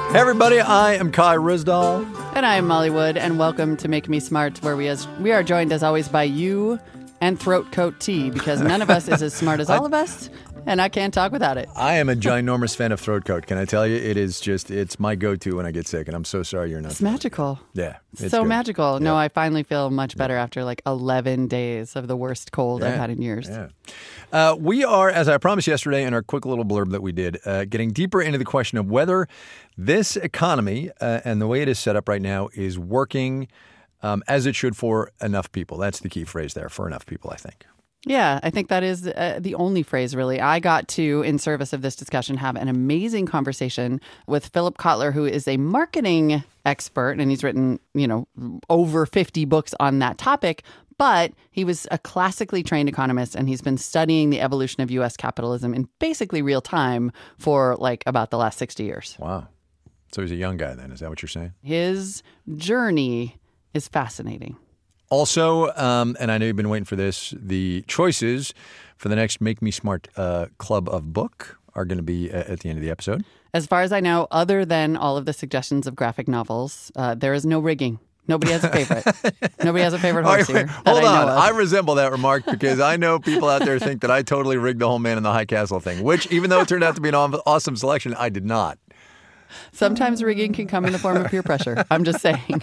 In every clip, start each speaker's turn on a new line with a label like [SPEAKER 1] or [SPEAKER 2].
[SPEAKER 1] Hey everybody, I am Kai Ryssdal.
[SPEAKER 2] And I am Molly Wood, and welcome to Make Me Smart, where we are joined as always by you and Throat Coat Tea, because none of us is as smart as all of us, and I can't talk without it.
[SPEAKER 1] I am a ginormous fan of Throat Coat. Can I tell you? It's my go-to when I get sick, and I'm so sorry you're not.
[SPEAKER 2] It's magical.
[SPEAKER 1] Yeah.
[SPEAKER 2] It's so good. Magical.
[SPEAKER 1] Yep.
[SPEAKER 2] No, I finally feel much better after like 11 days of the worst cold I've had in years.
[SPEAKER 1] Yeah. We are, as I promised yesterday in our quick little blurb that we did, getting deeper into the question of whether this economy and the way it is set up right now is working as it should for enough people. That's the key phrase there, for enough people, I think.
[SPEAKER 2] Yeah, I think that is the only phrase, really. I got to, in service of this discussion, have an amazing conversation with Philip Kotler, who is a marketing expert, and he's written, over 50 books on that topic. But he was a classically trained economist, and he's been studying the evolution of U.S. capitalism in basically real time for about the last 60 years.
[SPEAKER 1] Wow. So he's a young guy then. Is that what you're saying?
[SPEAKER 2] His journey is fascinating.
[SPEAKER 1] Also, and I know you've been waiting for this, the choices for the next Make Me Smart Club of Book are going to be at the end of the episode.
[SPEAKER 2] As far as I know, other than all of the suggestions of graphic novels, there is no rigging. Nobody has a favorite. Nobody has a favorite horse here.
[SPEAKER 1] Hold on. I resemble that remark because I know people out there think that I totally rigged the whole Man in the High Castle thing, which, even though it turned out to be an awesome selection, I did not.
[SPEAKER 2] Sometimes rigging can come in the form of peer pressure. I'm just saying.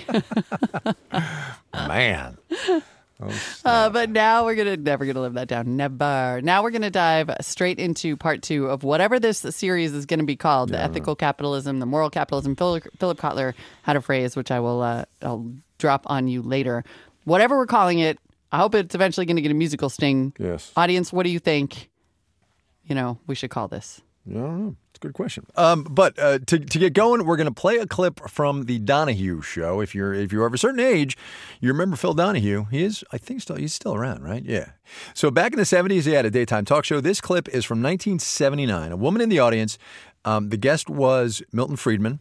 [SPEAKER 1] Man.
[SPEAKER 2] But now we're never gonna live that down. Never. Now we're gonna dive straight into part 2 of whatever this series is gonna be called: the ethical capitalism, the moral capitalism. Philip Kotler had a phrase which I'll drop on you later. Whatever we're calling it, I hope it's eventually gonna get a musical sting.
[SPEAKER 1] Yes.
[SPEAKER 2] Audience, what do you think? We should call this.
[SPEAKER 1] I don't know. It's a good question. But to get going, we're going to play a clip from the Donahue Show. If you're of a certain age, you remember Phil Donahue. He's still around, right? Yeah. So back in the 70s, he had a daytime talk show. This clip is from 1979. A woman in the audience. The guest was Milton Friedman,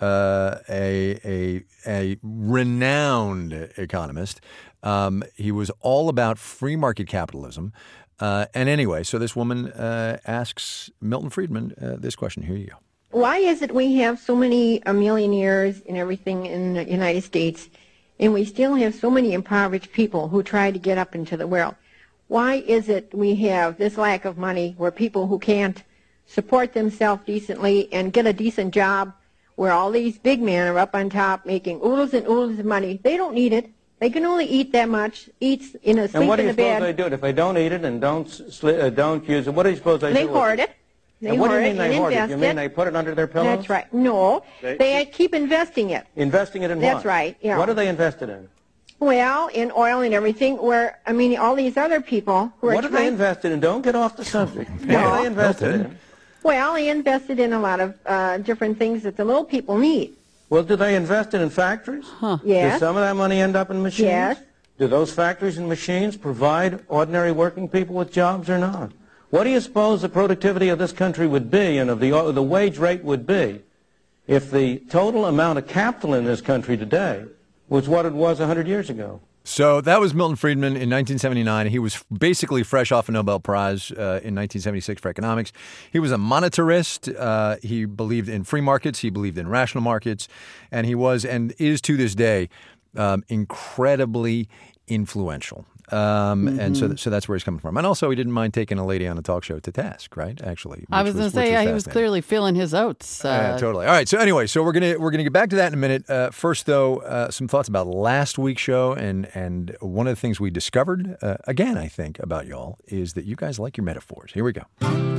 [SPEAKER 1] a renowned economist. He was all about free market capitalism. And anyway, so this woman asks Milton Friedman this question. Here you go.
[SPEAKER 3] Why is it we have so many millionaires and everything in the United States, and we still have so many impoverished people who try to get up into the world? Why is it we have this lack of money where people who can't support themselves decently and get a decent job, where all these big men are up on top making oodles and oodles of money? They don't need it. They can only eat that much, sleep in the bed.
[SPEAKER 4] And what do you suppose they do it? If they don't eat it and don't use it, what do you suppose they do?
[SPEAKER 3] They hoard it.
[SPEAKER 4] What do you mean they hoard it? You mean they put it under their pillows?
[SPEAKER 3] That's right. No, they keep investing it.
[SPEAKER 4] Investing it in what?
[SPEAKER 3] That's right. Yeah.
[SPEAKER 4] What are they invested in?
[SPEAKER 3] Well, in oil and everything, all these other people who are
[SPEAKER 4] What are they invested in? Don't get off the subject. What are they invested in?
[SPEAKER 3] Well, they invested in a lot of different things that the little people need.
[SPEAKER 4] Well, do they invest it in factories?
[SPEAKER 3] Yes.
[SPEAKER 4] Does some of that money end up in machines?
[SPEAKER 3] Yes.
[SPEAKER 4] Do those factories and machines provide ordinary working people with jobs or not? What do you suppose the productivity of this country would be and of the wage rate would be if the total amount of capital in this country today was what it was 100 years ago?
[SPEAKER 1] So that was Milton Friedman in 1979. He was basically fresh off a Nobel Prize in 1976 for economics. He was a monetarist. He believed in free markets. He believed in rational markets. And he was and is to this day incredibly influential. And so that's where he's coming from. And also, he didn't mind taking a lady on a talk show to task, right? Actually,
[SPEAKER 2] I was going to say, he was clearly feeling his oats.
[SPEAKER 1] Yeah, totally. All right. So anyway, we're gonna get back to that in a minute. First, though, some thoughts about last week's show, and one of the things we discovered again, I think, about y'all is that you guys like your metaphors. Here we go.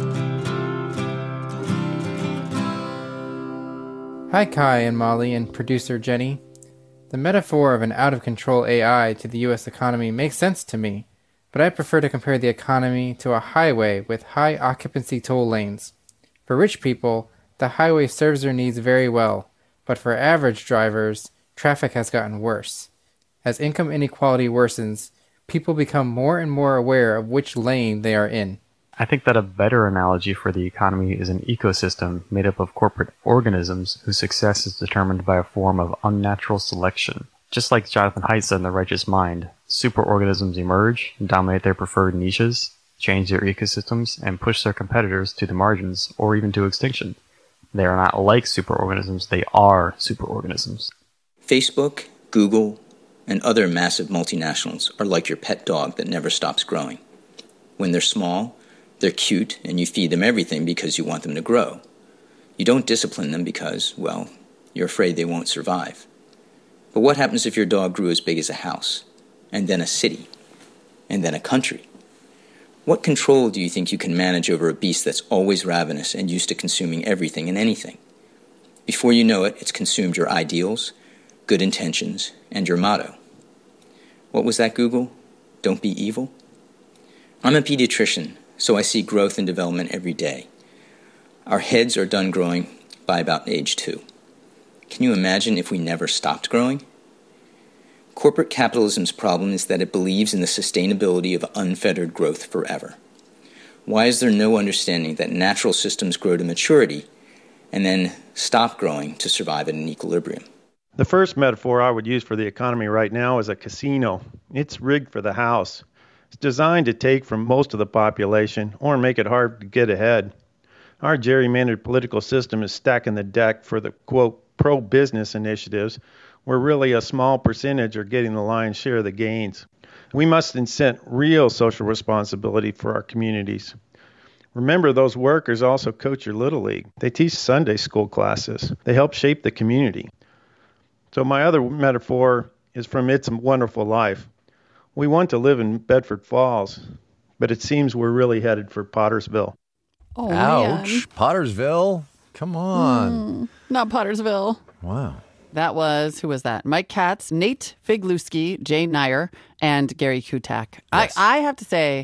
[SPEAKER 5] Hi, Kai and Molly and producer Jenny. The metaphor of an out-of-control AI to the U.S. economy makes sense to me, but I prefer to compare the economy to a highway with high occupancy toll lanes. For rich people, the highway serves their needs very well, but for average drivers, traffic has gotten worse. As income inequality worsens, people become more and more aware of which lane they are in.
[SPEAKER 6] I think that a better analogy for the economy is an ecosystem made up of corporate organisms whose success is determined by a form of unnatural selection. Just like Jonathan Haidt said in The Righteous Mind, superorganisms emerge, dominate their preferred niches, change their ecosystems, and push their competitors to the margins or even to extinction. They are not like superorganisms, they are superorganisms.
[SPEAKER 7] Facebook, Google, and other massive multinationals are like your pet dog that never stops growing. When they're small, they're cute and you feed them everything because you want them to grow. You don't discipline them because, well, you're afraid they won't survive. But what happens if your dog grew as big as a house, and then a city, and then a country? What control do you think you can manage over a beast that's always ravenous and used to consuming everything and anything? Before you know it, it's consumed your ideals, good intentions, and your motto. What was that, Google? Don't be evil? I'm a pediatrician, so I see growth and development every day. Our heads are done growing by about age 2. Can you imagine if we never stopped growing? Corporate capitalism's problem is that it believes in the sustainability of unfettered growth forever. Why is there no understanding that natural systems grow to maturity and then stop growing to survive at an equilibrium?
[SPEAKER 8] The first metaphor I would use for the economy right now is a casino. It's rigged for the house. It's designed to take from most of the population or make it hard to get ahead. Our gerrymandered political system is stacking the deck for the, quote, pro-business initiatives, where really a small percentage are getting the lion's share of the gains. We must incent real social responsibility for our communities. Remember, those workers also coach your Little League. They teach Sunday school classes. They help shape the community. So my other metaphor is from It's a Wonderful Life. We want to live in Bedford Falls, but it seems we're really headed for Pottersville.
[SPEAKER 2] Oh,
[SPEAKER 1] Ouch.
[SPEAKER 2] man.
[SPEAKER 1] Pottersville. Come on.
[SPEAKER 2] Not Pottersville.
[SPEAKER 1] Wow.
[SPEAKER 2] That was, who was that? Mike Katz, Nate Figluski, Jay Nyer, and Gary Kutak.
[SPEAKER 1] Yes.
[SPEAKER 2] I have to say,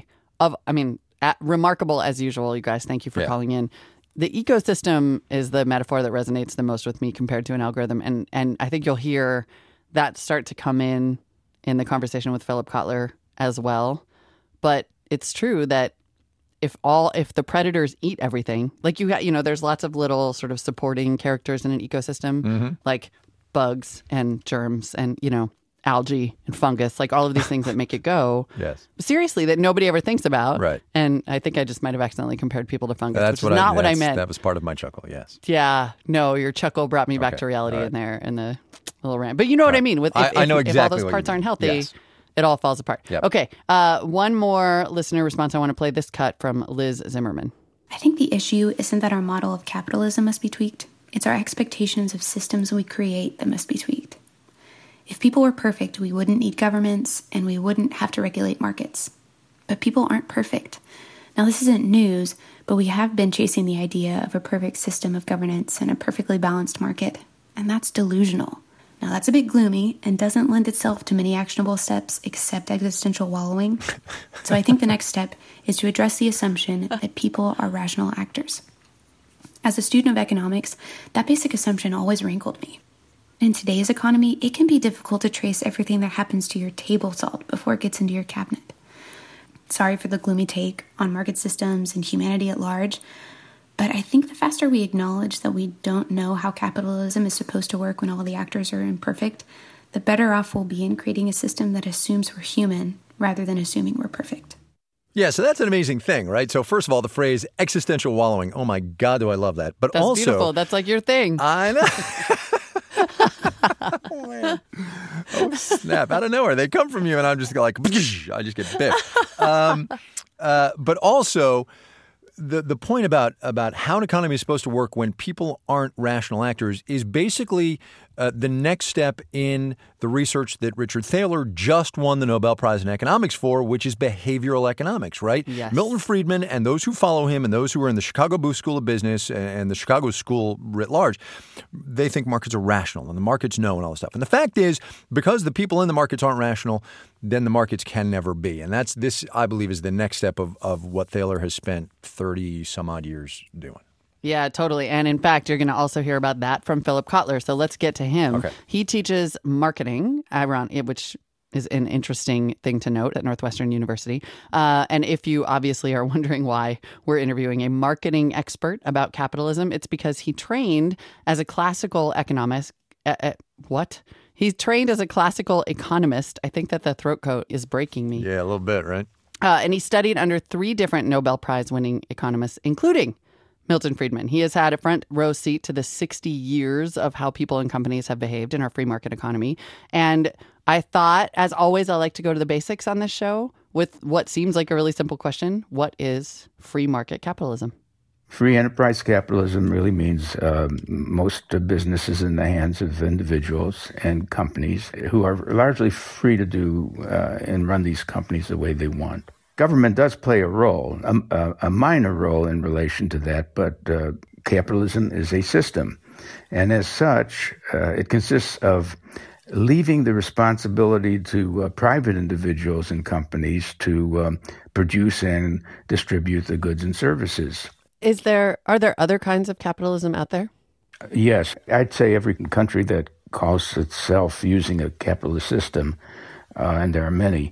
[SPEAKER 2] remarkable as usual, you guys. Thank you for calling in. The ecosystem is the metaphor that resonates the most with me compared to an algorithm. And I think you'll hear that start to come in the conversation with Philip Kotler as well. But it's true that if the predators eat everything, like there's lots of little sort of supporting characters in an ecosystem, like bugs and germs and, algae and fungus, like all of these things that make it go.
[SPEAKER 1] Yes.
[SPEAKER 2] Seriously, that nobody ever thinks about.
[SPEAKER 1] Right.
[SPEAKER 2] And I think I just might have accidentally compared people to fungus, which is not what I meant.
[SPEAKER 1] That was part of my chuckle, yes.
[SPEAKER 2] Yeah. No, your chuckle brought me back to reality in there in the little rant. But you know what I mean.
[SPEAKER 1] I know exactly
[SPEAKER 2] if all those
[SPEAKER 1] what
[SPEAKER 2] parts
[SPEAKER 1] you mean.
[SPEAKER 2] aren't healthy,
[SPEAKER 1] Yes.
[SPEAKER 2] it all falls apart.
[SPEAKER 1] Yep.
[SPEAKER 2] Okay. One more listener response. I want to play this cut from Liz Zimmerman.
[SPEAKER 9] I think the issue isn't that our model of capitalism must be tweaked. It's our expectations of systems we create that must be tweaked. If people were perfect, we wouldn't need governments and we wouldn't have to regulate markets. But people aren't perfect. Now, this isn't news, but we have been chasing the idea of a perfect system of governance and a perfectly balanced market, and that's delusional. Now, that's a bit gloomy and doesn't lend itself to many actionable steps except existential wallowing. So I think the next step is to address the assumption that people are rational actors. As a student of economics, that basic assumption always rankled me. In today's economy, it can be difficult to trace everything that happens to your table salt before it gets into your cabinet. Sorry for the gloomy take on market systems and humanity at large, but I think the faster we acknowledge that we don't know how capitalism is supposed to work when all the actors are imperfect, the better off we'll be in creating a system that assumes we're human rather than assuming we're perfect.
[SPEAKER 1] Yeah, so that's an amazing thing, right? So first of all, the phrase existential wallowing. Oh my God, do I love that. But
[SPEAKER 2] That's
[SPEAKER 1] also,
[SPEAKER 2] beautiful. That's like your thing.
[SPEAKER 1] I know. Oh, man. Oh, snap. Out of nowhere. They come from you and I'm just like, I just get biffed. But also, the point about how an economy is supposed to work when people aren't rational actors is basically the next step in the research that Richard Thaler just won the Nobel Prize in Economics for, which is behavioral economics, right?
[SPEAKER 2] Yes.
[SPEAKER 1] Milton Friedman and those who follow him and those who are in the Chicago Booth School of Business and the Chicago School writ large, they think markets are rational and the markets know and all this stuff. And the fact is, because the people in the markets aren't rational, then the markets can never be. And this, I believe, is the next step of what Thaler has spent 30 some odd years doing.
[SPEAKER 2] Yeah, totally. And in fact, you're going to also hear about that from Philip Kotler. So let's get to him.
[SPEAKER 1] Okay.
[SPEAKER 2] He teaches marketing, which is an interesting thing to note at Northwestern University. And if you obviously are wondering why we're interviewing a marketing expert about capitalism, it's because he trained as a classical economist. What? He's trained as a classical economist. I think that the throat coat is breaking me.
[SPEAKER 1] Yeah, a little bit, right?
[SPEAKER 2] And he studied under 3 different Nobel Prize winning economists, including Milton Friedman. He has had a front row seat to the 60 years of how people and companies have behaved in our free market economy. And I thought, as always, I like to go to the basics on this show with what seems like a really simple question. What is free market capitalism?
[SPEAKER 10] Free enterprise capitalism really means most businesses in the hands of individuals and companies who are largely free to do and run these companies the way they want. Government does play a role, a minor role in relation to that, but capitalism is a system. And as such, it consists of leaving the responsibility to private individuals and companies to produce and distribute the goods and services.
[SPEAKER 11] Are there other kinds of capitalism out there?
[SPEAKER 10] Yes. I'd say every country that calls itself using a capitalist system, and there are many,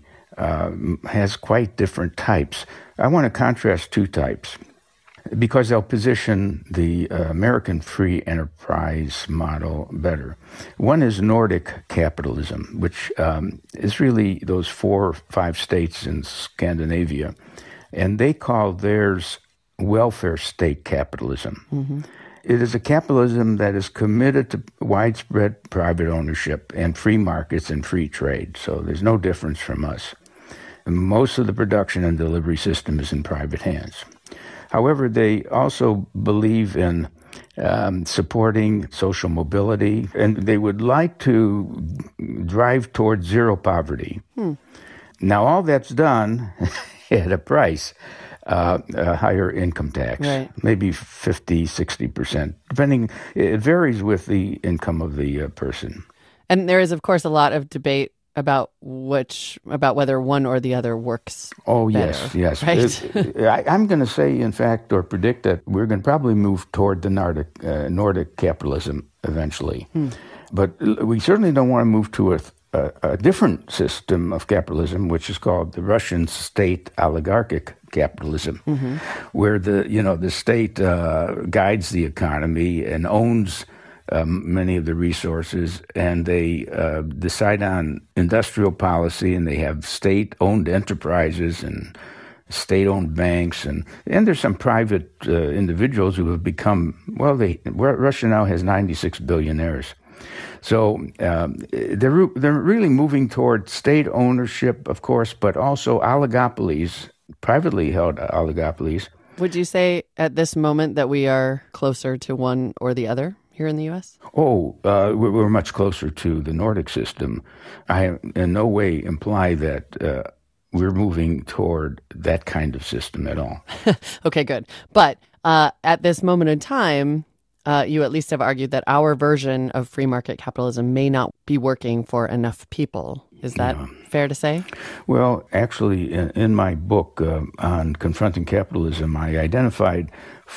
[SPEAKER 10] has quite different types. I want to contrast two types because they'll position the American free enterprise model better. One is Nordic capitalism, which is really those 4 or 5 states in Scandinavia, and they call theirs welfare state capitalism. Mm-hmm. It is a capitalism that is committed to widespread private ownership and free markets and free trade. So there's no difference from us. Most of the production and delivery system is in private hands. However, they also believe in supporting social mobility, and they would like to drive towards zero poverty. Now, all that's done at a price. A higher income tax, right. Maybe 50, 60%, depending. It varies with the income of the person.
[SPEAKER 11] And there is, of course, a lot of debate about whether one or the other works better,
[SPEAKER 10] yes.
[SPEAKER 11] Right?
[SPEAKER 10] I'm going to say, in fact, or predict that we're going to probably move toward the Nordic capitalism eventually. But we certainly don't want to move to a different system of capitalism, which is called the Russian state oligarchic capitalism, where the state guides the economy and owns many of the resources, and they decide on industrial policy, and they have state-owned enterprises and state-owned banks, and there's some private individuals who have become, Russia now has 96 billionaires. So they're really moving toward state ownership, of course, but also oligopolies, privately held oligopolies.
[SPEAKER 11] Would you say at this moment that we are closer to one or the other here in the U.S.?
[SPEAKER 10] We're much closer to the Nordic system. I in no way imply that we're moving toward that kind of system at all.
[SPEAKER 11] Okay, good. But at this moment in time, you at least have argued that our version of free market capitalism may not be working for enough people. Is that fair to say?
[SPEAKER 10] Well, actually, in my book on confronting capitalism, I identified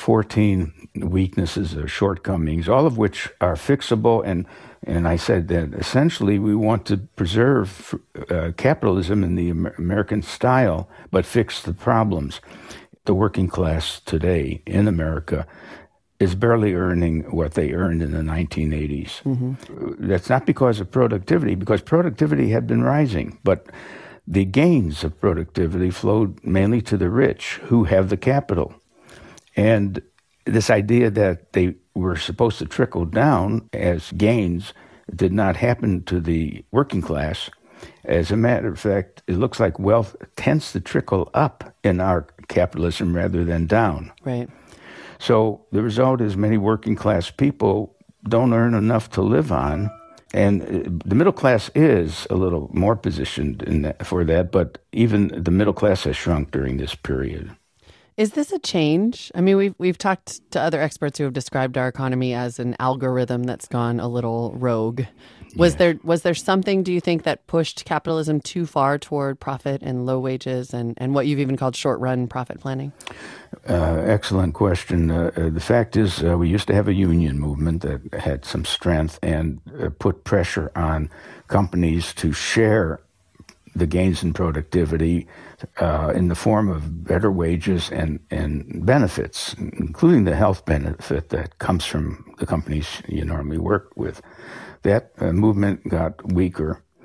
[SPEAKER 10] 14 weaknesses or shortcomings, all of which are fixable. And I said that essentially we want to preserve capitalism in the American style, but fix the problems. The working class today in America is barely earning what they earned in the 1980s. That's not because of productivity, because productivity had been rising, but the gains of productivity flowed mainly to the rich who have the capital. And this idea that they were supposed to trickle down as gains did not happen to the working class. As a matter of fact, it looks like wealth tends to trickle up in our capitalism rather than down.
[SPEAKER 11] Right.
[SPEAKER 10] So the result is many working class people don't earn enough to live on. And the middle class is a little more positioned for that, but even the middle class has shrunk during this period.
[SPEAKER 11] Is this a change? I mean, we've talked to other experts who have described our economy as an algorithm that's gone a little rogue. Was there something, do you think, that pushed capitalism too far toward profit and low wages and what you've even called short-run profit planning?
[SPEAKER 10] Excellent question. The fact is we used to have a union movement that had some strength and put pressure on companies to share the gains in productivity in the form of better wages and benefits, including the health benefit that comes from the companies you normally work with. That movement got weaker,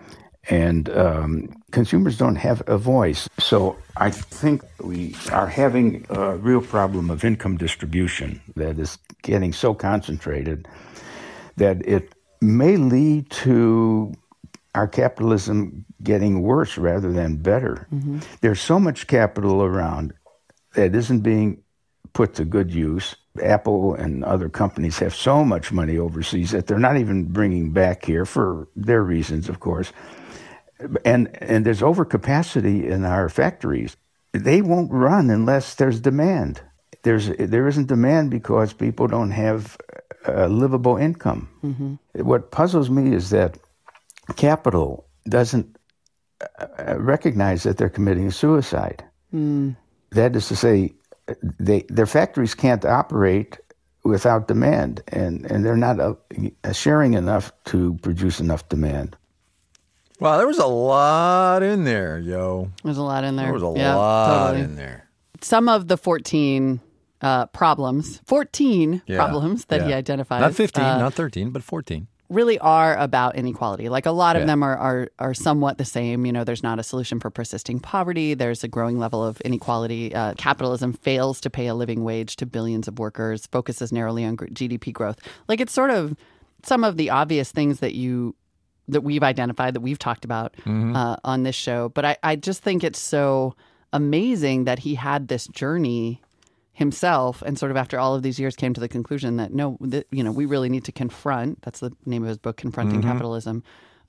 [SPEAKER 10] And consumers don't have a voice. So I think we are having a real problem of income distribution that is getting so concentrated that it may lead to our capitalism getting worse rather than better. Mm-hmm. There's so much capital around that isn't being put to good use. Apple and other companies have so much money overseas that they're not even bringing back here for their reasons, of course. And there's overcapacity in our factories. They won't run unless there's demand. There isn't demand because people don't have a livable income. Mm-hmm. What puzzles me is that capital doesn't recognize that they're committing suicide. Mm. That is to say, their factories can't operate without demand, and they're not sharing enough to produce enough demand.
[SPEAKER 1] Wow, there was a lot in there, yo.
[SPEAKER 2] There's a lot in there.
[SPEAKER 1] There was a lot in there.
[SPEAKER 2] Some of the 14 problems that he identifies.
[SPEAKER 1] Not 15, not 13, but 14.
[SPEAKER 2] Really are about inequality. Like a lot of them are somewhat the same. You know, there's not a solution for persisting poverty. There's a growing level of inequality. Capitalism fails to pay a living wage to billions of workers, focuses narrowly on GDP growth. Like it's sort of some of the obvious things that we've identified, that we've talked about on this show. But I just think it's so amazing that he had this journey himself and sort of after all of these years came to the conclusion that we really need to confront, that's the name of his book, Confronting Capitalism,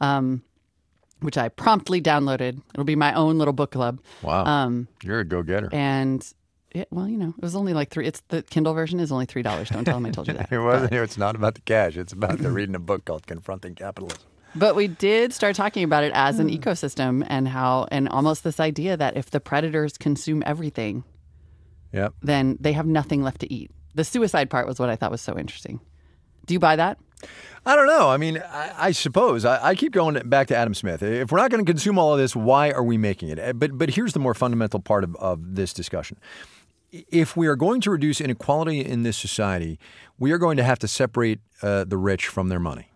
[SPEAKER 2] which I promptly downloaded. It'll be my own little book club.
[SPEAKER 1] Wow. You're a go-getter.
[SPEAKER 2] And it was only like the Kindle version is only $3. Don't tell him I told you that.
[SPEAKER 1] It's not about the cash. It's about reading a book called Confronting Capitalism.
[SPEAKER 2] But we did start talking about it as an ecosystem and almost this idea that if the predators consume everything, then they have nothing left to eat. The suicide part was what I thought was so interesting. Do you buy that?
[SPEAKER 1] I don't know. I mean, I suppose. I keep going back to Adam Smith. If we're not going to consume all of this, why are we making it? But here's the more fundamental part of this discussion. If we are going to reduce inequality in this society, we are going to have to separate the rich from their money.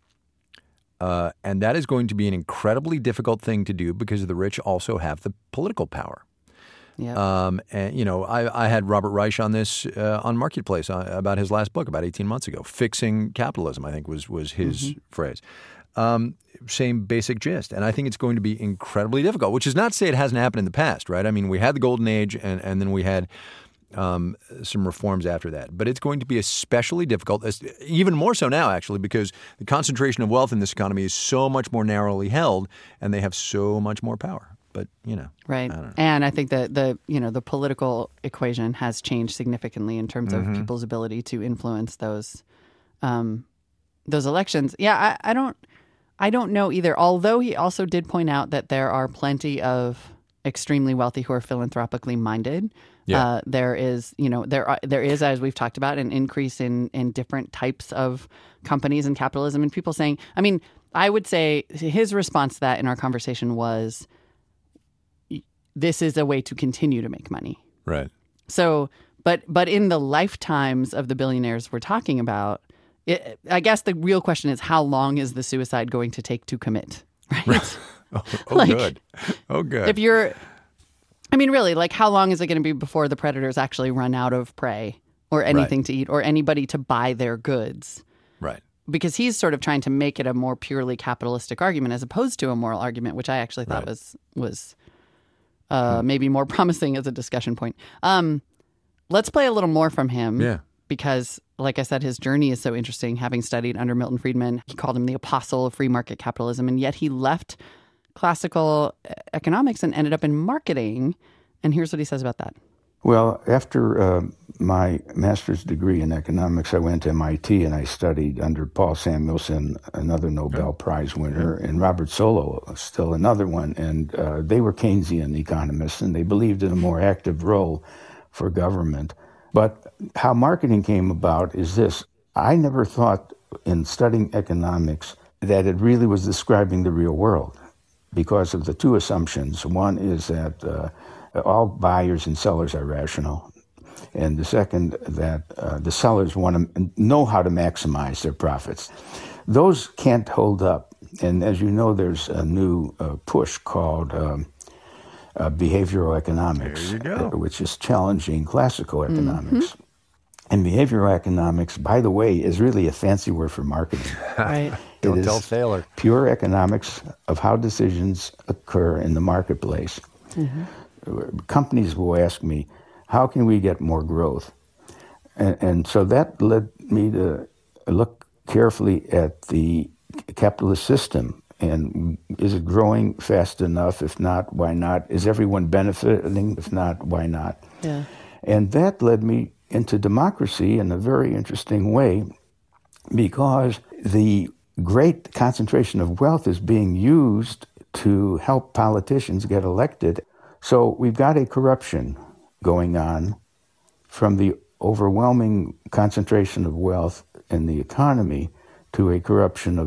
[SPEAKER 1] And that is going to be an incredibly difficult thing to do because the rich also have the political power. Yeah. And, I had Robert Reich on this on Marketplace about his last book about 18 months ago. Fixing Capitalism, I think, was his phrase. Same basic gist. And I think it's going to be incredibly difficult, which is not to say it hasn't happened in the past, right? I mean, we had the Golden Age and then we had some reforms after that. But it's going to be especially difficult, even more so now, actually, because the concentration of wealth in this economy is so much more narrowly held and they have so much more power. But,
[SPEAKER 2] right.
[SPEAKER 1] I don't know.
[SPEAKER 2] And I think that the political equation has changed significantly in terms of people's ability to influence those elections. Yeah, I don't know either. Although he also did point out that there are plenty of extremely wealthy who are philanthropically minded. Yeah. There is, as we've talked about, an increase in different types of companies and capitalism and people saying, I mean, I would say his response to that in our conversation was, this is a way to continue to make money.
[SPEAKER 1] Right.
[SPEAKER 2] So, but in the lifetimes of the billionaires we're talking about, I guess the real question is, how long is the suicide going to take to commit? Right.
[SPEAKER 1] Good. Oh, good.
[SPEAKER 2] If you're, really, like, how long is it going to be before the predators actually run out of prey or anything to eat or anybody to buy their goods?
[SPEAKER 1] Right.
[SPEAKER 2] Because he's sort of trying to make it a more purely capitalistic argument as opposed to a moral argument, which I actually thought was maybe more promising as a discussion point. Let's play a little more from him.
[SPEAKER 1] Yeah.
[SPEAKER 2] Because, like I said, his journey is so interesting. Having studied under Milton Friedman, he called him the apostle of free market capitalism, and yet he left classical economics and ended up in marketing. And here's what he says about that.
[SPEAKER 10] Well, after my master's degree in economics, I went to MIT and I studied under Paul Samuelson, another Nobel Prize winner, and Robert Solow, still another one. And they were Keynesian economists, and they believed in a more active role for government. But how marketing came about is this. I never thought in studying economics that it really was describing the real world because of the two assumptions. One is that all buyers and sellers are rational. And the second, that the sellers want to know how to maximize their profits. Those can't hold up. And as you know, there's a new push called behavioral economics, which is challenging classical economics. Mm-hmm. And behavioral economics, by the way, is really a fancy word for marketing.
[SPEAKER 11] Right.
[SPEAKER 1] Don't tell Thaler.
[SPEAKER 10] Pure economics of how decisions occur in the marketplace. Mm-hmm. Companies will ask me, how can we get more growth? And so that led me to look carefully at the capitalist system. And is it growing fast enough? If not, why not? Is everyone benefiting? If not, why not?
[SPEAKER 11] Yeah.
[SPEAKER 10] And that led me into democracy in a very interesting way, because the great concentration of wealth is being used to help politicians get elected. So we've got a corruption going on from the overwhelming concentration of wealth in the economy to a corruption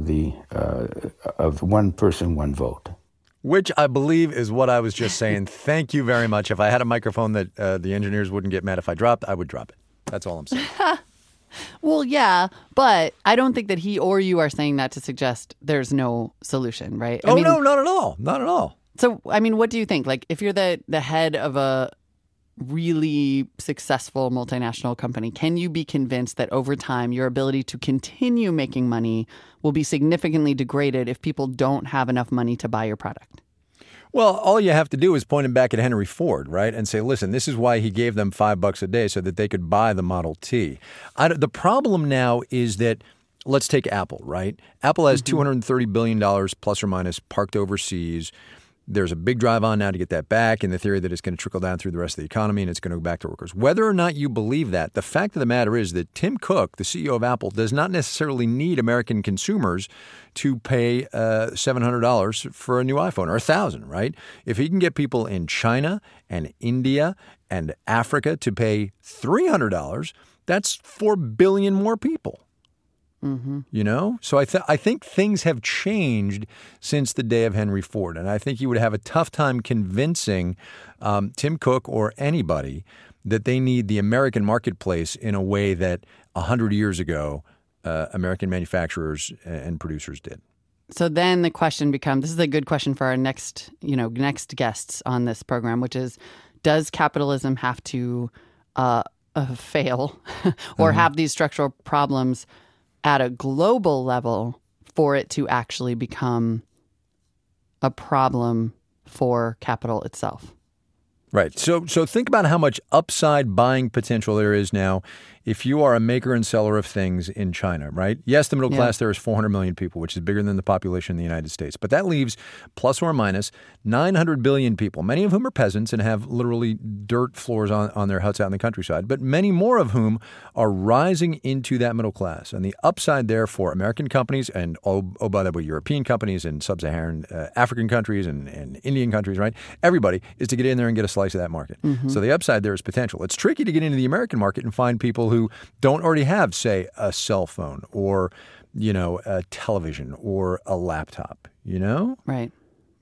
[SPEAKER 10] of one person, one vote.
[SPEAKER 1] Which I believe is what I was just saying. Thank you very much. If I had a microphone that the engineers wouldn't get mad if I dropped, I would drop it. That's all I'm saying.
[SPEAKER 2] Well, yeah, but I don't think that he or you are saying that to suggest there's no solution, right?
[SPEAKER 1] No, not at all. Not at all.
[SPEAKER 2] So, I mean, what do you think? Like, if you're the head of a really successful multinational company, can you be convinced that over time your ability to continue making money will be significantly degraded if people don't have enough money to buy your product?
[SPEAKER 1] Well, all you have to do is point him back at Henry Ford, right? And say, listen, this is why he gave them $5 a day so that they could buy the Model T. The problem now is that, let's take Apple, right? Apple has $230 billion plus or minus parked overseas. There's a big drive on now to get that back, in the theory that it's going to trickle down through the rest of the economy and it's going to go back to workers. Whether or not you believe that, the fact of the matter is that Tim Cook, the CEO of Apple, does not necessarily need American consumers to pay $700 for a new iPhone, or $1,000, right? If he can get people in China and India and Africa to pay $300, that's 4 billion more people. Mm-hmm. You know? So I think things have changed since the day of Henry Ford. And I think you would have a tough time convincing Tim Cook or anybody that they need the American marketplace in a way that 100 years ago American manufacturers and producers did.
[SPEAKER 2] So then the question becomes, this is a good question for our next guests on this program, which is, does capitalism have to fail or have these structural problems at a global level for it to actually become a problem for capital itself?
[SPEAKER 1] Right. So think about how much upside buying potential there is now if you are a maker and seller of things in China, right? Yes, the middle class there is 400 million people, which is bigger than the population in the United States. But that leaves plus or minus 900 billion people, many of whom are peasants and have literally dirt floors on their huts out in the countryside, but many more of whom are rising into that middle class. And the upside there for American companies and, by the way, European companies and sub-Saharan African countries and Indian countries, right? Everybody is to get in there and get a slice of that market. Mm-hmm. So the upside there is potential. It's tricky to get into the American market and find people who don't already have, say, a cell phone or, a television or a laptop,
[SPEAKER 2] Right.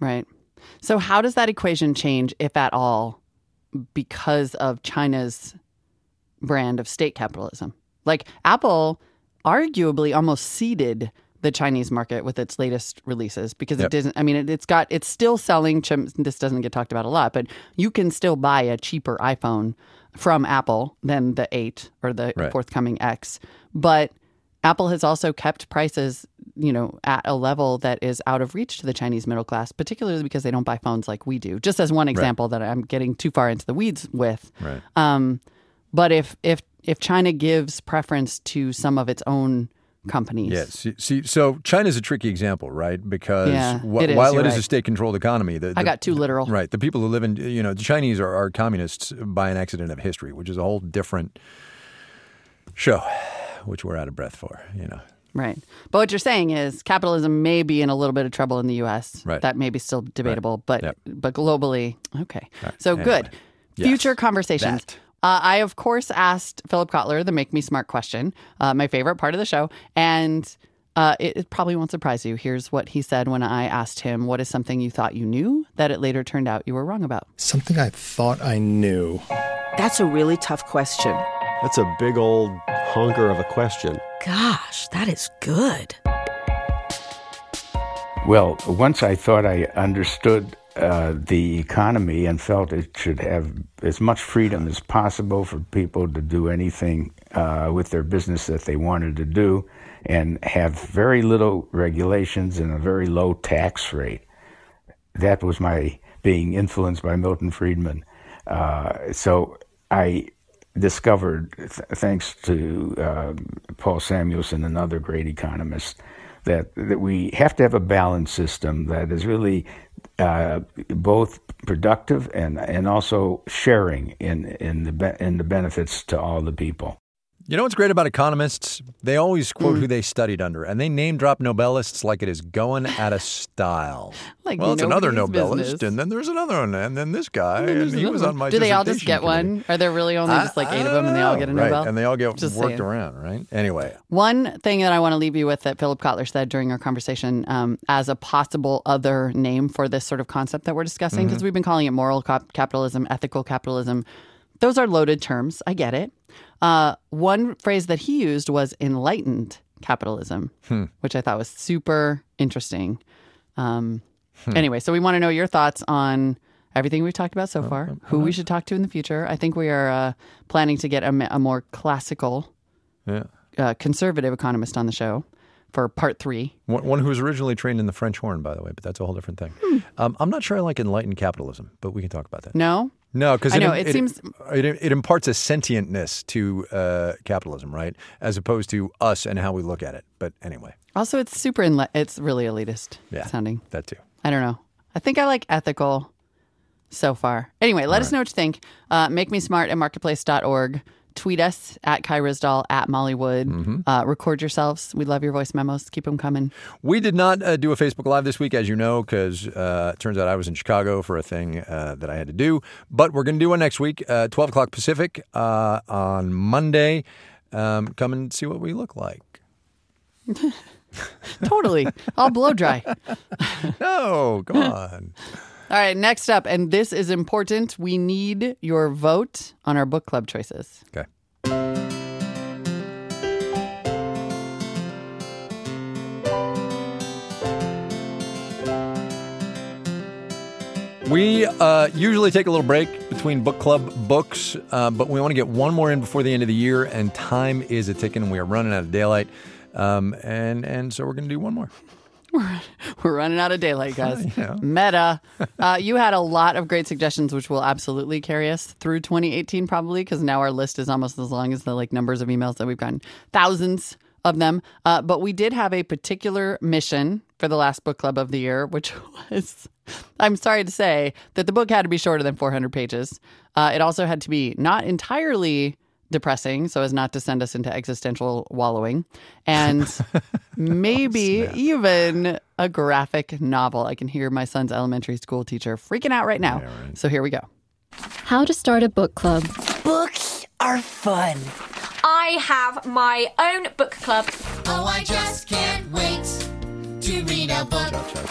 [SPEAKER 2] So how does that equation change, if at all, because of China's brand of state capitalism? Like, Apple arguably almost seeded the Chinese market with its latest releases because it doesn't, it's still selling, this doesn't get talked about a lot, but you can still buy a cheaper iPhone from Apple than the 8 or the forthcoming X. But Apple has also kept prices, at a level that is out of reach to the Chinese middle class, particularly because they don't buy phones like we do. Just as one example that I'm getting too far into the weeds with. Right. But if China gives preference to some of its own companies.
[SPEAKER 1] Yes. See, so China's a tricky example, right? Because while it is a state-controlled economy, I
[SPEAKER 2] got too literal.
[SPEAKER 1] Right. The people who live in, the Chinese are communists by an accident of history, which is a whole different show, which we're out of breath for,
[SPEAKER 2] Right. But what you're saying is capitalism may be in a little bit of trouble in the U.S.
[SPEAKER 1] Right.
[SPEAKER 2] That may be still debatable, but globally, okay.
[SPEAKER 1] Right.
[SPEAKER 2] So
[SPEAKER 1] anyway.
[SPEAKER 2] Good. Future conversations. I, of course, asked Philip Kotler the Make Me Smart question, my favorite part of the show. And it probably won't surprise you. Here's what he said when I asked him, what is something you thought you knew that it later turned out you were wrong about?
[SPEAKER 12] Something I thought I knew.
[SPEAKER 13] That's a really tough question.
[SPEAKER 14] That's a big old honker of a question.
[SPEAKER 13] Gosh, that is good.
[SPEAKER 10] Well, once I thought I understood the economy and felt it should have as much freedom as possible for people to do anything with their business that they wanted to do and have very little regulations and a very low tax rate. That was my being influenced by Milton Friedman. So I discovered, thanks to Paul Samuelson and other great economists, that we have to have a balanced system that is really both productive and also sharing in the benefits to all the people.
[SPEAKER 1] You know what's great about economists? They always quote who they studied under, and they name drop Nobelists like it is going out of style.
[SPEAKER 2] Like,
[SPEAKER 1] well, it's another
[SPEAKER 2] nobody's
[SPEAKER 1] Nobelist,
[SPEAKER 2] business.
[SPEAKER 1] and then there's another one, and then this guy, and he was on my
[SPEAKER 2] Do they all just
[SPEAKER 1] dissertation
[SPEAKER 2] get one? Are there really only just like 8 of them, and they all get a Nobel?
[SPEAKER 1] Right, and they all get
[SPEAKER 2] Just
[SPEAKER 1] worked
[SPEAKER 2] saying.
[SPEAKER 1] around, right? Anyway.
[SPEAKER 2] One thing that I want to leave you with that Philip Kotler said during our conversation as a possible other name for this sort of concept that we're discussing, because we've been calling it moral capitalism, ethical capitalism. Those are loaded terms. I get it. One phrase that he used was enlightened capitalism, which I thought was super interesting. Anyway, so we want to know your thoughts on everything we've talked about so far, who we should talk to in the future. I think we are planning to get a more classical, conservative economist on the show for part 3.
[SPEAKER 1] One who was originally trained in the French horn, by the way, but that's a whole different thing. I'm not sure I like enlightened capitalism, but we can talk about that.
[SPEAKER 2] No?
[SPEAKER 1] No, because
[SPEAKER 2] it seems
[SPEAKER 1] it imparts a sentientness to capitalism, right? As opposed to us and how we look at it. But anyway.
[SPEAKER 2] Also, it's it's really elitist sounding.
[SPEAKER 1] That too.
[SPEAKER 2] I don't know. I think I like ethical so far. Anyway, let us know what you think. Make me smart at marketplace.org. Tweet us at Kai Ryssdal, at Molly Wood. Record yourselves. We love your voice memos. Keep them coming.
[SPEAKER 1] We did not do a Facebook Live this week, as you know, because it turns out I was in Chicago for a thing that I had to do. But we're going to do one next week, 12 o'clock Pacific on Monday. Come and see what we look like.
[SPEAKER 2] Totally. I'll blow dry.
[SPEAKER 1] No, come on.
[SPEAKER 2] All right, next up, and this is important. We need your vote on our book club choices.
[SPEAKER 1] Okay. We usually take a little break between book club books, but we want to get one more in before the end of the year, and time is a-ticking, and we are running out of daylight. And so we're going to do one more.
[SPEAKER 2] We're running out of daylight, guys. Meta. You had a lot of great suggestions, which will absolutely carry us through 2018 probably, because now our list is almost as long as the numbers of emails that we've gotten. Thousands of them. But we did have a particular mission for the last book club of the year, which was, I'm sorry to say, that the book had to be shorter than 400 pages. It also had to be not entirely depressing, so as not to send us into existential wallowing, and maybe even a graphic novel. I can hear my son's elementary school teacher freaking out right now. Yeah, right. So here we go.
[SPEAKER 14] How to start a book club.
[SPEAKER 15] Books are fun.
[SPEAKER 16] I have my own book club.
[SPEAKER 17] Oh, I just can't wait to read a book.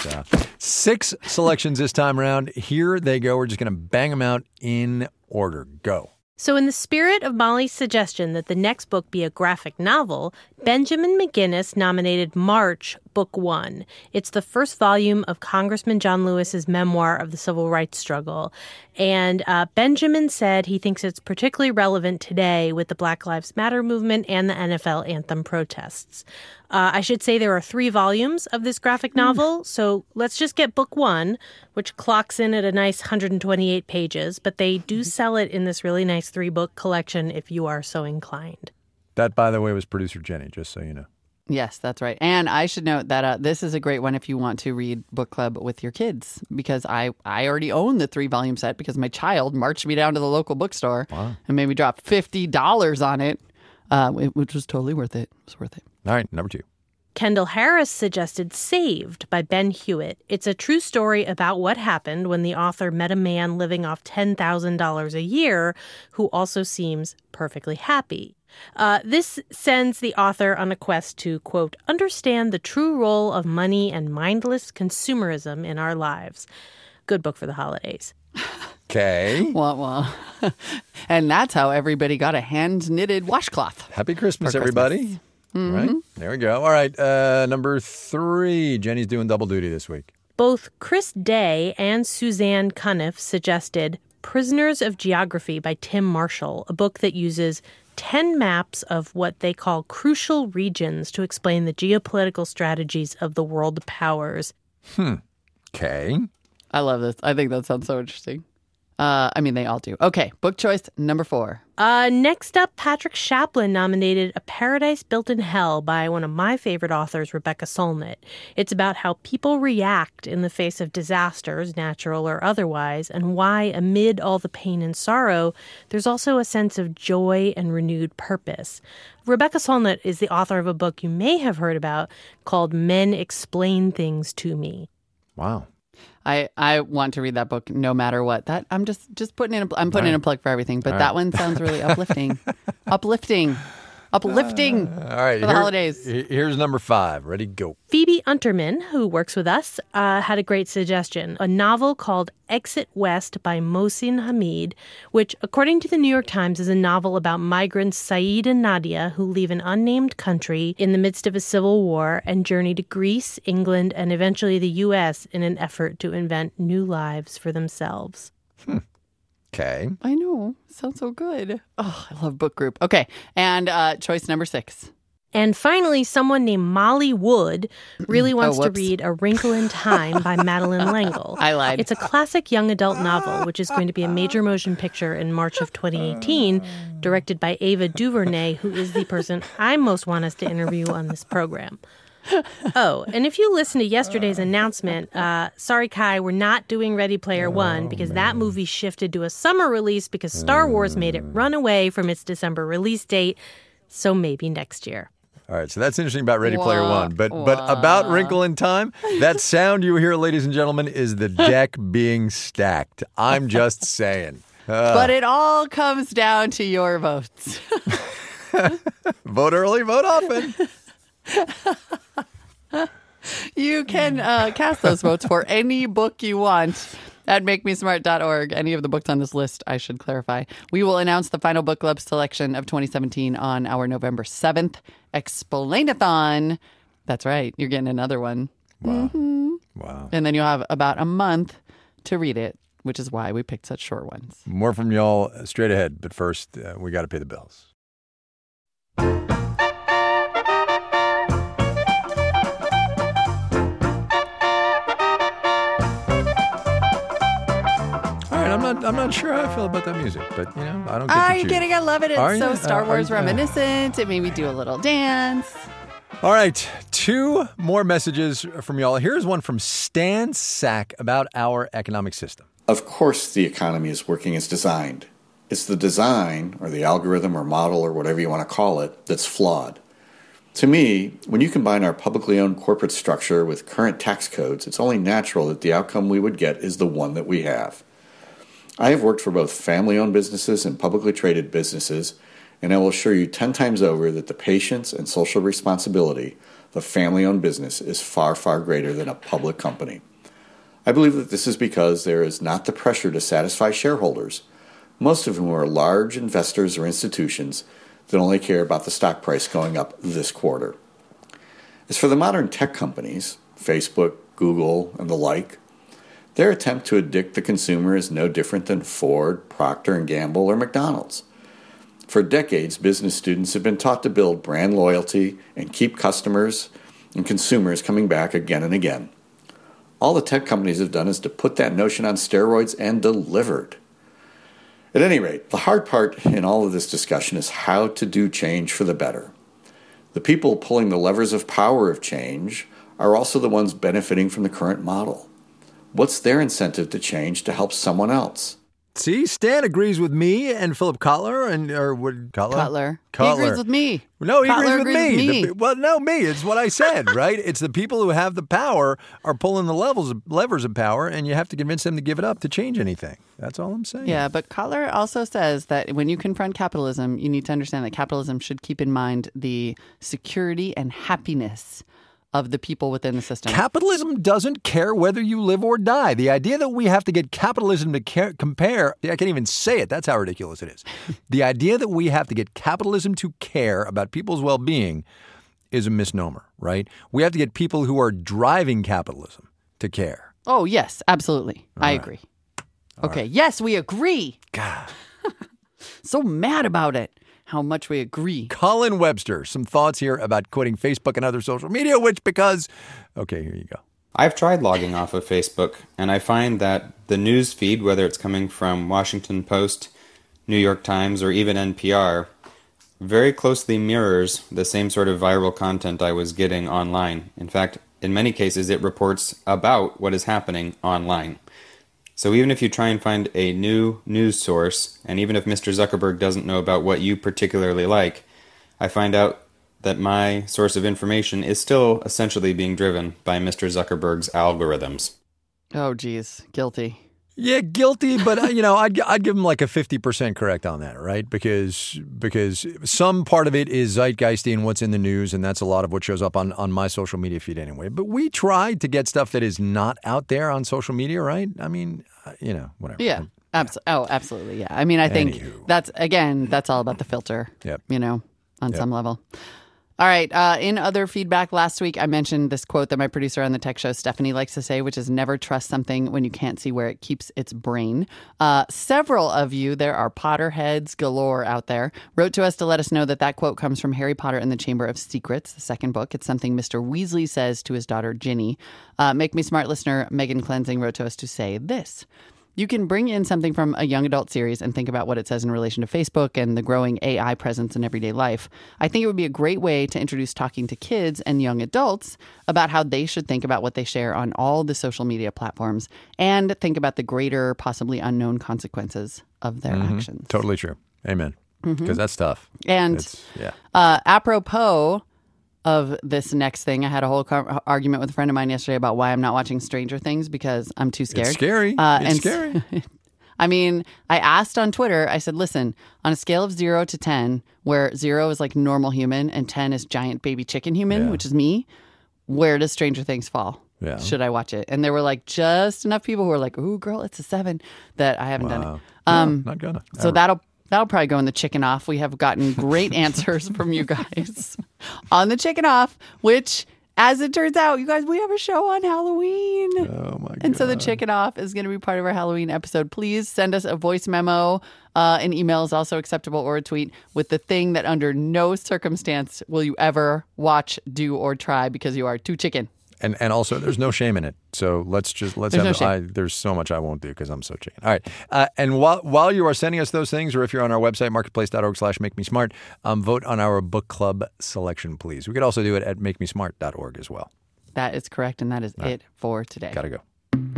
[SPEAKER 1] 6 selections this time around. Here they go. We're just going to bang them out in order. Go.
[SPEAKER 18] So in the spirit of Molly's suggestion that the next book be a graphic novel, Benjamin McGinnis nominated March, Book 1. It's the first volume of Congressman John Lewis's memoir of the civil rights struggle. And Benjamin said he thinks it's particularly relevant today with the Black Lives Matter movement and the NFL anthem protests. I should say there are 3 volumes of this graphic novel, so let's just get Book 1, which clocks in at a nice 128 pages, but they do sell it in this really nice 3-book collection if you are so inclined.
[SPEAKER 1] That, by the way, was producer Jenny, just so you know.
[SPEAKER 2] Yes, that's right. And I should note that this is a great one if you want to read book club with your kids, because I already own the 3-volume set because my child marched me down to the local bookstore and made me drop $50 on it, which was totally worth it. It was worth it.
[SPEAKER 1] All right, number 2.
[SPEAKER 18] Kendall Harris suggested Saved by Ben Hewitt. It's a true story about what happened when the author met a man living off $10,000 a year who also seems perfectly happy. This sends the author on a quest to, quote, understand the true role of money and mindless consumerism in our lives. Good book for the holidays.
[SPEAKER 1] Okay.
[SPEAKER 2] Well. And that's how everybody got a hand-knitted washcloth.
[SPEAKER 1] Happy Christmas, everybody.
[SPEAKER 2] Mm-hmm.
[SPEAKER 1] Right? There we go. All right, number 3. Jenny's doing double duty this week.
[SPEAKER 18] Both Chris Day and Suzanne Cuniff suggested Prisoners of Geography by Tim Marshall, a book that uses 10 maps of what they call crucial regions to explain the geopolitical strategies of the world powers.
[SPEAKER 1] Okay.
[SPEAKER 2] I love this. I think that sounds so interesting. They all do. Okay, book choice number 4.
[SPEAKER 18] Next up, Patrick Chaplin nominated A Paradise Built in Hell by one of my favorite authors, Rebecca Solnit. It's about how people react in the face of disasters, natural or otherwise, and why, amid all the pain and sorrow, there's also a sense of joy and renewed purpose. Rebecca Solnit is the author of a book you may have heard about called Men Explain Things to Me.
[SPEAKER 1] Wow.
[SPEAKER 2] I want to read that book no matter what. That I'm just putting in a plug for everything, but that one sounds really uplifting. uplifting
[SPEAKER 1] All right.
[SPEAKER 2] For the holidays.
[SPEAKER 1] Here's number 5. Ready, go.
[SPEAKER 18] Phoebe Unterman, who works with us, had a great suggestion. A novel called Exit West by Mohsin Hamid, which, according to the New York Times, is a novel about migrants Saeed and Nadia who leave an unnamed country in the midst of a civil war and journey to Greece, England, and eventually the U.S. in an effort to invent new lives for themselves.
[SPEAKER 1] Okay.
[SPEAKER 2] I know. Sounds so good. Oh, I love book group. Okay. And choice number 6.
[SPEAKER 18] And finally, someone named Molly Wood really wants to read A Wrinkle in Time by Madeleine L'Engle.
[SPEAKER 2] I lied.
[SPEAKER 18] It's a classic young adult novel, which is going to be a major motion picture in March of 2018, directed by Ava DuVernay, who is the person I most want us to interview on this program. Oh, and if you listen to yesterday's announcement, sorry, Kai, we're not doing Ready Player One because that movie shifted to a summer release because Star Wars made it run away from its December release date. So maybe next year.
[SPEAKER 1] All right, so that's interesting about Ready Player One. But about Wrinkle in Time, that sound you hear, ladies and gentlemen, is the deck being stacked. I'm just saying.
[SPEAKER 2] But it all comes down to your votes.
[SPEAKER 1] Vote early, vote often.
[SPEAKER 2] You can cast those votes for any book you want at makemesmart.org. Any of the books on this list, I should clarify. We will announce the final book club selection of 2017 on our November 7th Explain-a-thon. That's right. You're getting another one.
[SPEAKER 1] Wow.
[SPEAKER 2] Mm-hmm.
[SPEAKER 1] Wow.
[SPEAKER 2] And then you'll have about a month to read it, which is why we picked such short ones.
[SPEAKER 1] More from y'all straight ahead. But first, we got to pay the bills. I'm not sure how I feel about that music, but I don't get to choose.
[SPEAKER 2] Are you kidding? I love it. It's so
[SPEAKER 1] you?
[SPEAKER 2] Star Wars reminiscent. It made me do a little dance.
[SPEAKER 1] All right, 2 more messages from y'all. Here's one from Stan Sack about our economic system.
[SPEAKER 19] Of course the economy is working as designed. It's the design, or the algorithm or model or whatever you want to call it, that's flawed. To me, when you combine our publicly owned corporate structure with current tax codes, it's only natural that the outcome we would get is the one that we have. I have worked for both family-owned businesses and publicly traded businesses, and I will assure you 10 times over that the patience and social responsibility of a family-owned business is far, far greater than a public company. I believe that this is because there is not the pressure to satisfy shareholders, most of whom are large investors or institutions that only care about the stock price going up this quarter. As for the modern tech companies, Facebook, Google, and the like, their attempt to addict the consumer is no different than Ford, Procter & Gamble, or McDonald's. For decades, business students have been taught to build brand loyalty and keep customers and consumers coming back again and again. All the tech companies have done is to put that notion on steroids and delivered. At any rate, the hard part in all of this discussion is how to do change for the better. The people pulling the levers of power of change are also the ones benefiting from the current model. What's their incentive to change to help someone else?
[SPEAKER 1] See, Stan agrees with me and Philip Kotler
[SPEAKER 2] Cutler. He agrees with me.
[SPEAKER 1] No, he
[SPEAKER 2] Kotler
[SPEAKER 1] agrees with me. Me. It's what I said, right? It's the people who have the power are pulling the levers of power, and you have to convince them to give it up to change anything. That's all I'm saying.
[SPEAKER 2] Yeah, but Kotler also says that when you confront capitalism, you need to understand that capitalism should keep in mind the security and happiness of the people within the system.
[SPEAKER 1] Capitalism doesn't care whether you live or die. The idea that we have to get capitalism to compare, I can't even say it. That's how ridiculous it is. The idea that we have to get capitalism to care about people's well-being is a misnomer, right? We have to get people who are driving capitalism to care.
[SPEAKER 2] Oh, yes, absolutely. I agree. Okay, yes, we agree.
[SPEAKER 1] God.
[SPEAKER 2] So mad about it. How much we agree.
[SPEAKER 1] Colin Webster, some thoughts here about quitting Facebook and other social media, okay, here you go.
[SPEAKER 20] I've tried logging off of Facebook, and I find that the news feed, whether it's coming from Washington Post, New York Times, or even NPR, very closely mirrors the same sort of viral content I was getting online. In fact, in many cases, it reports about what is happening online. So even if you try and find a new news source, and even if Mr. Zuckerberg doesn't know about what you particularly like, I find out that my source of information is still essentially being driven by Mr. Zuckerberg's algorithms.
[SPEAKER 2] Oh, geez. Guilty.
[SPEAKER 1] Yeah, guilty, but I'd give him like a 50% correct on that, right? Because some part of it is zeitgeisty and what's in the news, and that's a lot of what shows up on my social media feed anyway. But we tried to get stuff that is not out there on social media, right? I mean, whatever.
[SPEAKER 2] Yeah. Absolutely. Yeah. I mean, I think that's all about the filter.
[SPEAKER 1] Yep.
[SPEAKER 2] On some level. All right. In other feedback last week, I mentioned this quote that my producer on the tech show, Stephanie, likes to say, which is never trust something when you can't see where it keeps its brain. Several of you, there are Potterheads galore out there, wrote to us to let us know that quote comes from Harry Potter and the Chamber of Secrets, the second book. It's something Mr. Weasley says to his daughter, Ginny. Make Me Smart listener Megan Cleansing wrote to us to say this. You can bring in something from a young adult series and think about what it says in relation to Facebook and the growing AI presence in everyday life. I think it would be a great way to introduce talking to kids and young adults about how they should think about what they share on all the social media platforms and think about the greater, possibly unknown consequences of their actions.
[SPEAKER 1] Totally true. Amen. Because that's tough.
[SPEAKER 2] And apropos of this next thing, I had a whole argument with a friend of mine yesterday about why I'm not watching Stranger Things because I'm too scared.
[SPEAKER 1] It's scary. It's scary.
[SPEAKER 2] I mean, I asked on Twitter, I said, listen, on a scale of 0 to 10, where 0 is like normal human and 10 is giant baby chicken human, which is me, where does Stranger Things fall?
[SPEAKER 1] Yeah.
[SPEAKER 2] Should I watch it? And there were like just enough people who were like, ooh, girl, it's a 7 that I haven't done it.
[SPEAKER 1] Not gonna.
[SPEAKER 2] So that'll probably go in the chicken off. We have gotten great answers from you guys on the chicken off, which, as it turns out, you guys, we have a show on Halloween.
[SPEAKER 1] Oh, my God.
[SPEAKER 2] And so the chicken off is going to be part of our Halloween episode. Please send us a voice memo. An email is also acceptable, or a tweet with the thing that under no circumstance will you ever watch, do, or try because you are too chicken.
[SPEAKER 1] And also, there's no shame in it. So let's there's so much I won't do because I'm so chicken. All right. And while you are sending us those things, or if you're on our website, marketplace.org/makemesmart, vote on our book club selection, please. We could also do it at makemesmart.org as well.
[SPEAKER 2] That is correct. And that is it for today.
[SPEAKER 1] Gotta go.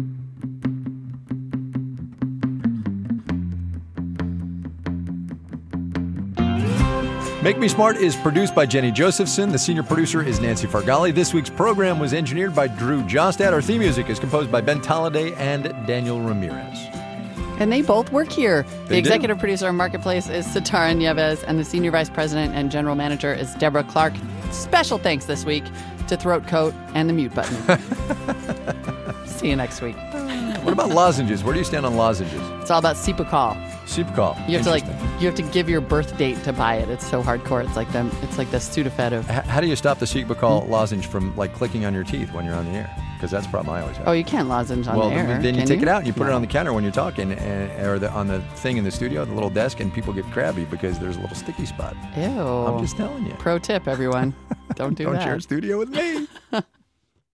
[SPEAKER 1] Make Me Smart is produced by Jenny Josephson. The senior producer is Nancy Fargali. This week's program was engineered by Drew Jostad. Our theme music is composed by Ben Tolliday and Daniel Ramirez.
[SPEAKER 2] And they both work here.
[SPEAKER 1] They
[SPEAKER 2] the executive producer of Marketplace is Sitara Nieves, and the senior vice president and general manager is Deborah Clark. Special thanks this week to Throat Coat and the mute button. See you next week.
[SPEAKER 1] What about lozenges? Where do you stand on lozenges?
[SPEAKER 2] It's all about Cepacol.
[SPEAKER 1] Cepacol.
[SPEAKER 2] You have to give your birth date to buy it. It's so hardcore. It's like the Sudafed of.
[SPEAKER 1] How do you stop the Cepacol lozenge from clicking on your teeth when you're on the air? Because that's the problem I always have.
[SPEAKER 2] Oh, you can't lozenge on the air.
[SPEAKER 1] Then you take it out and you put it on the counter when you're talking, or on the thing in the studio, the little desk, and people get crabby because there's a little sticky spot.
[SPEAKER 2] Ew.
[SPEAKER 1] I'm just telling you.
[SPEAKER 2] Pro tip, everyone. Don't do that.
[SPEAKER 1] Don't share a studio with me.